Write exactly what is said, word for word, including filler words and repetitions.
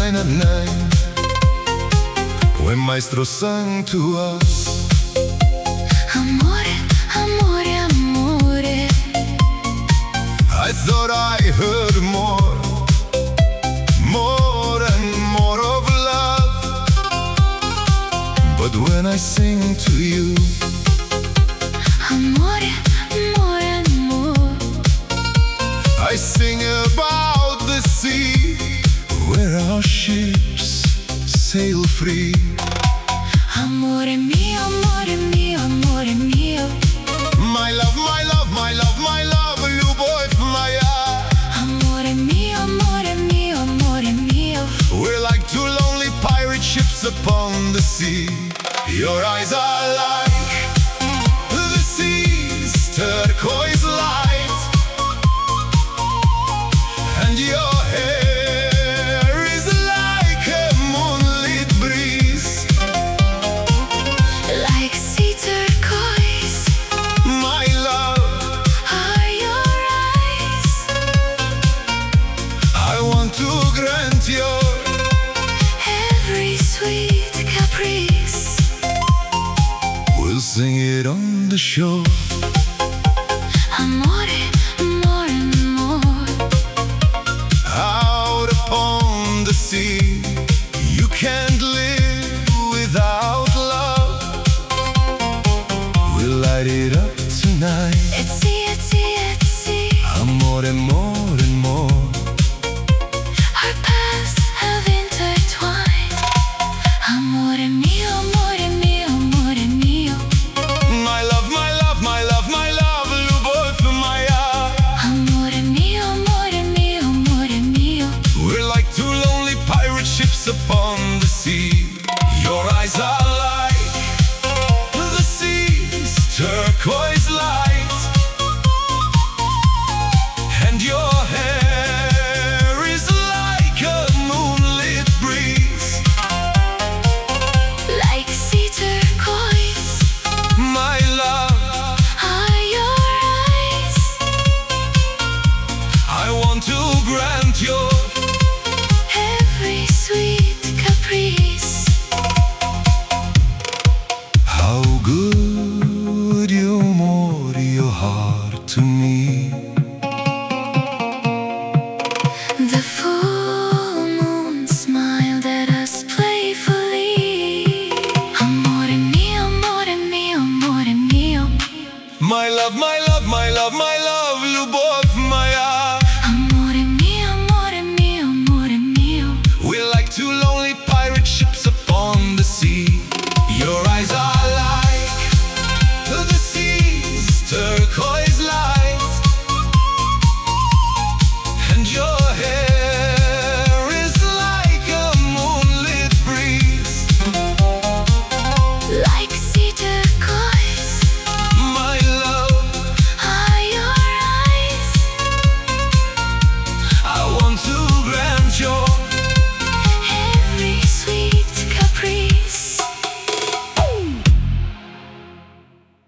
nine at nine, when maestro sang to us. Amore, amore, amore. I thought I heard more, more and more of love. But when I sing to you, Amore, amore, amore. I sing about the sea, where our ships sail free. Amore mio, amore mio, amore mio. My love, my love, my love, my love, любовь моя. Amore mio, amore mio, amore mio. We're like two lonely pirate ships upon the sea. Your eyes are like the sea's turquoise light, and your hair is like a moonlit breeze. Like sea turquoise My love, are your eyes. I want to grant your Every sweet caprice. We'll sing it on the shore. Amore, amore, amore. Out upon the sea, you can't live without love. We'll light it up tonight.